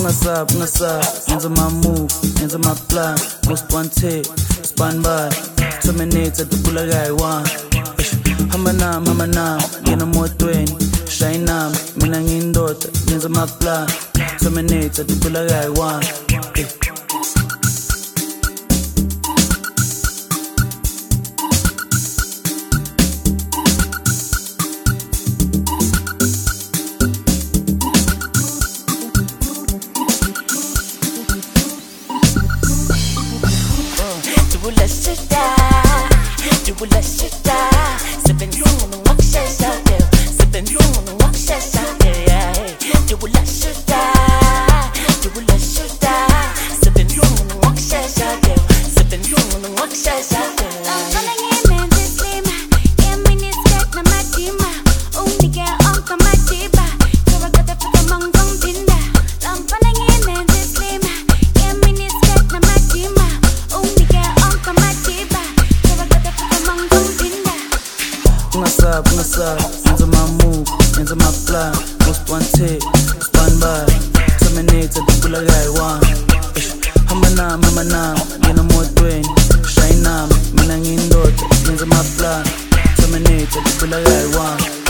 ungasab, yenza my move, yenza my plan. Most wanted, span by, terminator, dubula guy one. Hamba nam, ngena motweni, shine nami, mina ngiyindoda, yenza my plan. Terminator, dubula guy one. Dubula shida, sipping on the walk shash out there, sipping on the walk shash out there, yeah. Dubula shida, sipping on the walk shash out there, sipping on the walk shash out there. Ungasab, yenza my move, yenza my plan. Most wanted, span by, terminator, dubula guy one. Hamba nam, ngena motweni, shine nami, mina ngiyindoda, yenza my plan. Terminator, dubula guy one.